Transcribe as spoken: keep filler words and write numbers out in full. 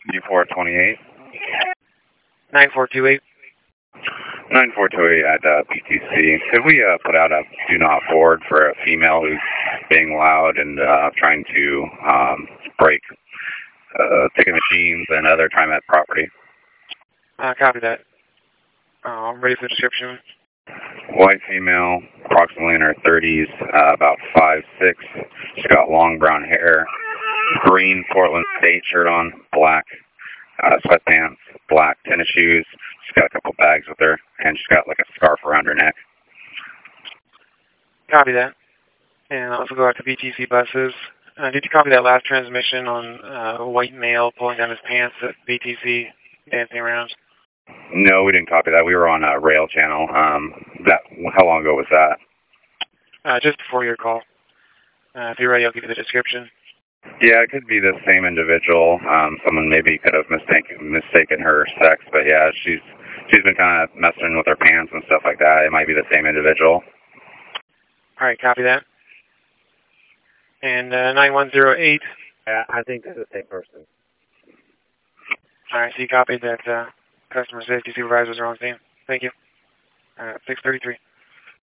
nine four two eight. nine four two eight. nine four two eight at uh, P T C. Could we uh, put out a do not forward for a female who's being loud and uh, trying to um, break uh, ticket machines and other TriMet property? Uh, copy that. Uh, I'm ready for the description. White female, approximately in her thirties, uh, about five six. She's got long brown hair, green Portland State shirt on, black uh, sweatpants, black tennis shoes. She's got a couple bags with her, and she's got like a scarf around her neck. Copy that. And I'll also go out to B T C buses. Uh, did you copy that last transmission on uh, a white male pulling down his pants at B T C dancing around? No, we didn't copy that. We were on a rail channel. Um, that how long ago was that? Uh, just before your call. Uh, if you're ready, I'll give you the description. Yeah, it could be the same individual. Um, someone maybe could have mistaken mistaken her sex, but yeah, she's she's been kind of messing with her pants and stuff like that. It might be the same individual. All right, copy that. And uh, nine one zero eight. Yeah, I think it's the same person. All right, so you copied that uh, customer safety supervisors are on scene. Thank you. Uh, six thirty-three.